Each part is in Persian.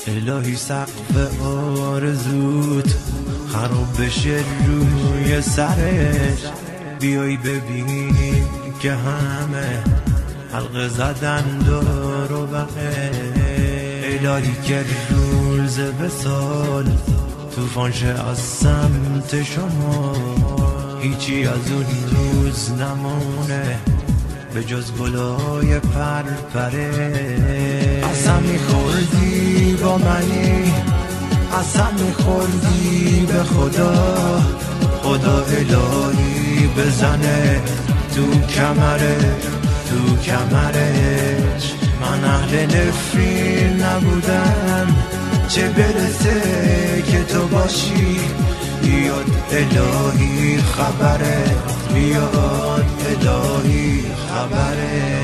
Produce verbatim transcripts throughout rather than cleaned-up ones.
الهی سقف آرزوت خراب بشه روی سرش، بیای ببینیم که همه حلقه زدن دور و بقه. الهی که روز وصال طوفان شه از سمت شما، هیچی از اون روز نمونه به جز گلای پرپره. قسم میخوردی با منی، قسم میخوردی به خدا، خدا الهی بزنه تو کمره تو کمرش. من اهل نفرین نبودم، چه برسه که تو باشی. بیاد الهی خبره، بیاد الهی خبره.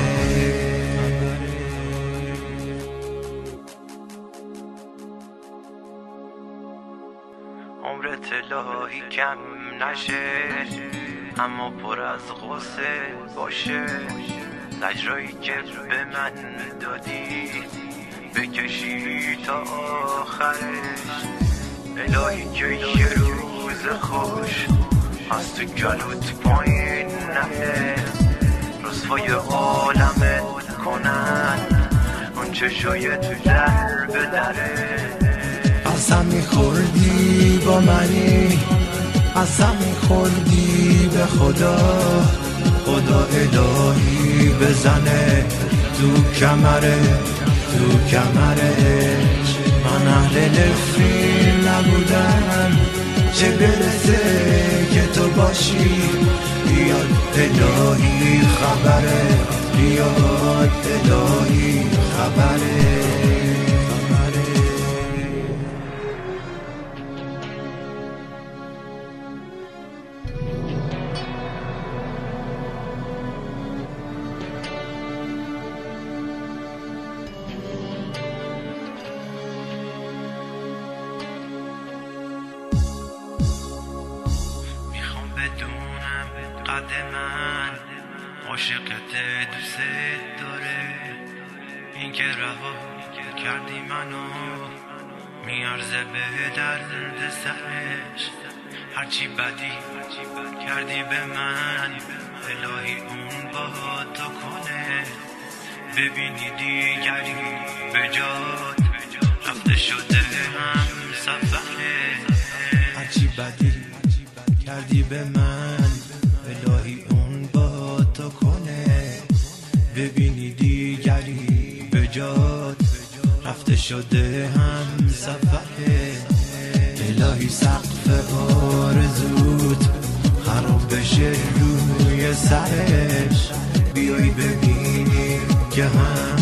عمرت الهی کم نشه، اما پر از غصه باشه. زجرایی که به من دادی بکشی تا آخرش. الهی که یه روز خوش از تو گلوت پایین نره، رسوای عالمت کنن اون چشای تو در به دره. قسم میخوردی با منی، قسم میخوردی به خدا، خدا الهی بزنه تو کمره تو کمرش. من اهل نفرین نبودم، چه برسه که تو باشی. بیاد الهی خبره، بیاد الهی خبره. بدونم قد من عاشقت دوست داره، این که رها کردی منو میارزه به درد سرش. هرچی بدی کردی به من الهی اون با تو کنه. ببینی دیگری به جات رفته شده هم سفره. هرچی بدی کردی به من الهی اون با تو کنه. ببینی دیگری به جات رفته شده هم سفره. الهی سقف آرزوت خراب بشه روی سرش، بیای ببینی که هم